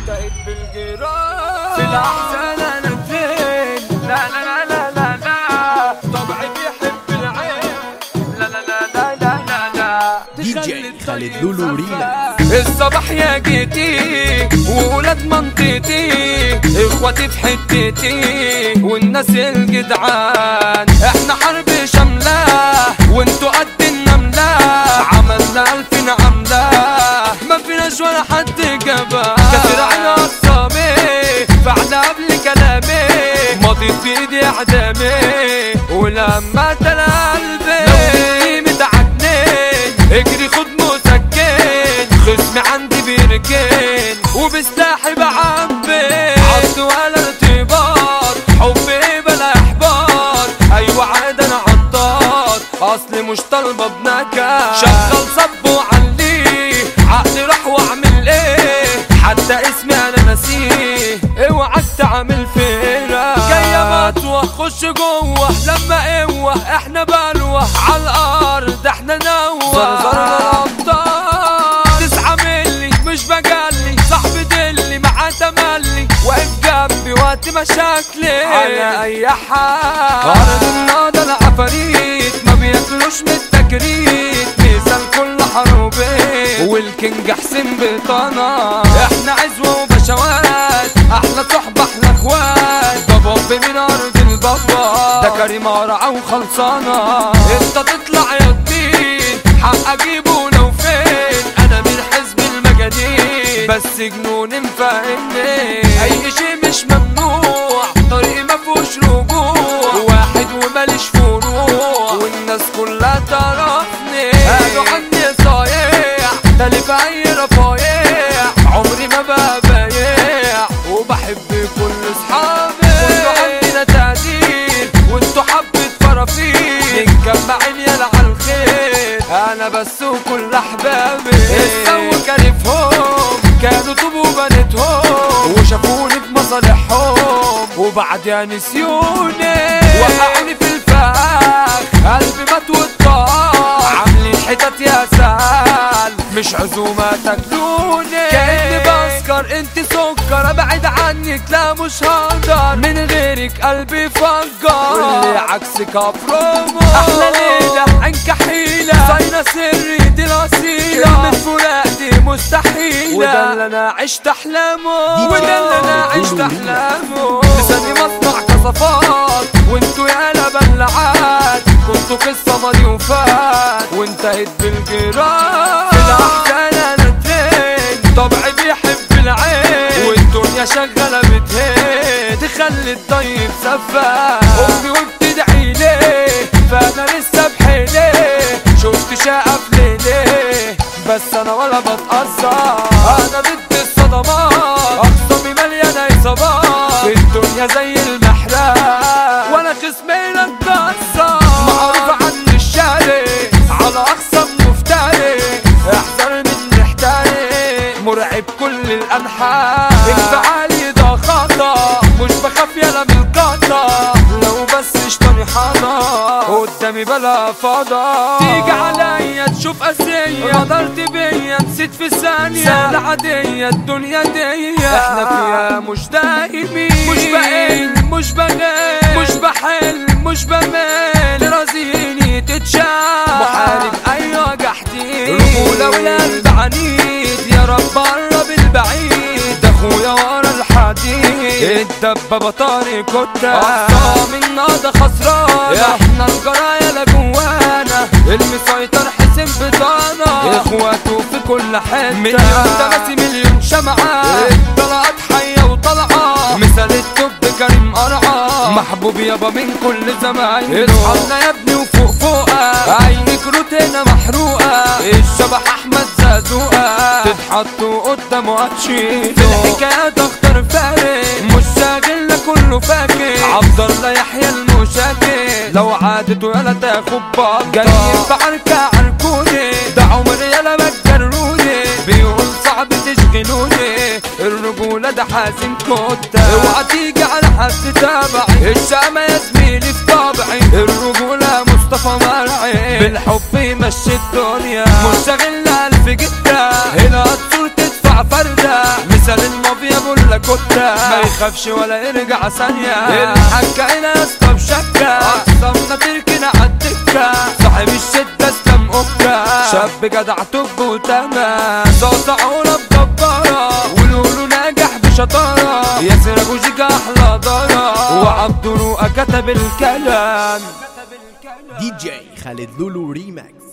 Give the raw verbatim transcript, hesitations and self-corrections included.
وانتهت بالجيران في الاحزان انا فين. لا لا لا لا لا لا طبعي بيحب العين. لا لا لا لا لا لا لا دي جي خالد لولو رينا. الصباح يا جيتي وولاد منطقتي اخواتي في حتتي والناس الجدعان. احنا حرب شاملة وانتو قد النملة، عملنا الفين عملة ما فيناش ولا حد جابها. كسر عين اقسامي فعل قبل كلامي، ماضي بايدي اعدامي ولما تلا قلبي لو متعدني اجري خد مسكن. خصمي عندي بيركن وبسلاحي بعبي عض ولا ارتباط، حبي بلا احباط. ايوه عاد انا عطار اصلي مش طالبه بنكا. شغل صب وعليه عقلي راح واعمل ايه، حتى اسمي انا ناسيه. اوعك تعمل فينا جايه مطوه خش جوه لما قوه احنا بلوه على الارض احنا نوه. زرزرنا الابطال تسعة ملي مش بجلي، صاحبي دلي مع تملي واقف جنبي وقت مشاكلي على اي حال. ارض النهضه العفاريت ما بياكلوش من التكريت، مثال كل حروبين والكينج حسين بطانه. احنا عزوه وبشوات احلى صحبه احلى اخوات، بابا من ارض البابا ده كريم قرعه وخلصانه. انت تطلع يا الدين حق اجيبه لو فين، انا من حزب المجانين بس جنون مفهمني. اي شي مش ممنوع طريقي مفهوش رجوع، واحد وماليش فروع والناس كلها تعرفني. قالوا عني صايع تالف اي رفايع، عمري ما بقى بايع وبحب كل اصحابي. كله عندنا تقدير وانتو حبة فرافير، مجمعين يلا على الخير انا بس وكل احبابي. السو كارفهم كانوا طوب وبنتهم وشافوني بمصالحهم وبعد يا نسيوني وقعوني في الفخ. قلبي مات والطاق عاملين حتت يا سال مش عزومة تاكلوني. كأني بسكر انت سكر ابعد عنك لا مش هقدر، من غيرك قلبي فجر واللي عكسك افرمه. احلى ليلة عنك حيلة صاينة سري دي الاصيلة، كلمة فراق دي مستحيلة وده اللي انا عشت احلامه وده اللي انا عشت احلامه. لساني مصنع كصفات وانتو يالا بلعات، كنتو قصة ماضي وفات وانتهت بالجيران. في الاحزان انا ترين طبعي بيحب العين، والدنيا شغالة بتهين تخلي الطيب سفاح. امي وبتدعي ليه فانا لسه بحيليه، شفت شقف ليليه بس انا ولا بتأثر. انا ضد الصدمات اخصامي مليانة اصابات، الدنيا زي المحراب وانا خصمي لا اتكسر. معروف عني الشارع على اخصام مفتري، احذر من محتاري مرعب كل الانحاء. انفعالي ده خطا مش بخاف يلا من القطا، لو بس اشتاني حضا قدامي بلا فضا. تيجي عليا تشوف قاسية غدرت بيا نسيت في ثانية، سهلة عادية الدنيا دي احنا فيها مش دايمين. مش بقل مش بغل مش بحل مش بمل، رازيني تتشاف محارب ايوه جحدين. رجولة والقلب عنيد يا رب قرب البعيد، ده اخويا ورا الحديد الدبابة طارق كتا. اقسام النهضة خسرانة احنا الجرايا لا جوانا، المسيطر حسين بطانة اخواته في كل حتة. مليون تماسي مليون شمعة الطلقات حية وطلعة، مثال التوب كريم قرعة محبوب يابا من كل زمايله. اصحابنا يا ابني وفوق فوقة عينك روتينا محروقة، الشبح احمد زازوقة تتحطوا قدامه هتشيله. في الحكايات اختار فارق مش شاغلنا كله فاكر، عبد الله يحيى المشاكل لو عادته يلا تاخد بطة. جايين بعركة عركوني ده عمري يلا ما تجروني، بيقول صعب تشغلوني الرجولة ده حازم كوتا. اوعى تيجي على حد تابعي الشامة يا زميلي في طبعي، الرجولة مصطفى مرعي بالحب يمشي الدنيا مش شاغلنا الف جدة. هنا الصور تدفع فردة مثال المافيا كتة ما يخافش ولا يرجع ثانية الحاجة هنا يا اسطى بشكة اقسمنا تركنا عالدكة صاحب الشدة اسلام اوكا شاب جدع توب وتمام صوت عولة بجبارة ولولو ناجح بشطارة ياسر ابو جيجا احلى دارة وعبد روقة كتب الكلام دي جي خالد لولو ريماكس.